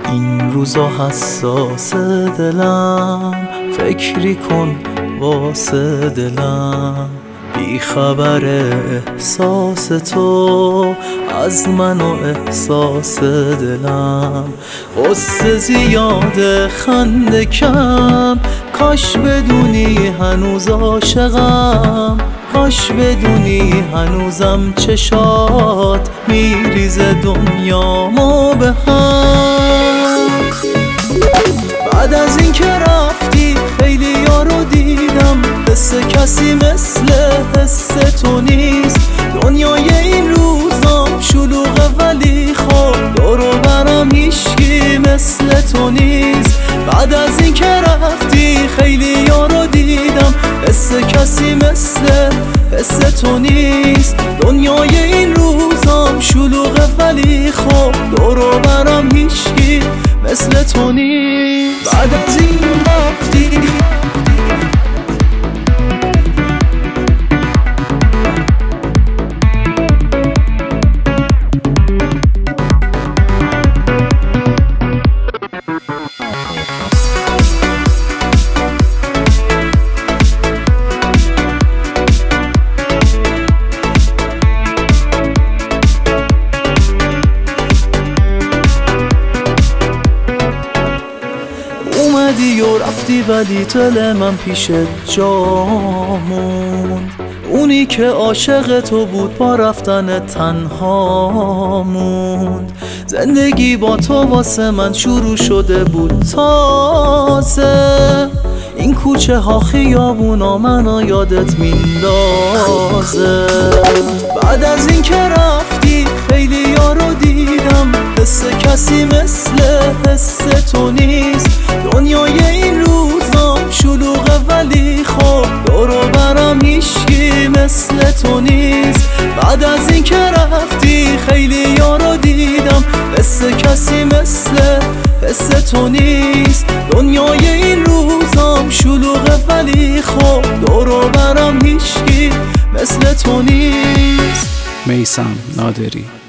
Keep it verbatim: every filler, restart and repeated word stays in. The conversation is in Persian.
این روزا حساس دلم، فکری کن واسه دلم. بی خبر احساس تو از من و احساس دلم. غصه زیاده خنده کم، کاش بدونی هنوز عاشقم. کاش بدونی هنوزم چشات میریزه دنیامو به هم. بعد از این که رفتی خیلی یارو دیدم، حس کسی مثل حس تو نیست. دنیای این روزام شلوغه ولی خب دور و برم هیچکی مثل تو نیست. بعد از این که رفتی خیلی یارو دیدم، حس کسی مثل حس تو نیست. دنیای این روزام شلوغه ولی خب دور و برم هیچکی مثل تو نیست. بعد از این رفتی اومدی و رفتی ولی دل من پیشت جا موند. اونی که عاشق تو بود با رفتن تنها موند. زندگی با تو واسه من شروع شده بود تازه. این کوچه ها خیابونا منو یادت میندازه. بعد از این که رفتی خیلی یارو دیدم، حس کسی مثل حس تو نیست. دنیای این روزام شلوغه ولی خب دور و برم هیچکی مثل تو نیست. بعد از این که رفتی خیلی یارو دیدم، حس کسی مثل حس تو نیست. دنیای این روزام شلوغه ولی خب دور و برم هیچکی مثل تو نیست. میثم نادری.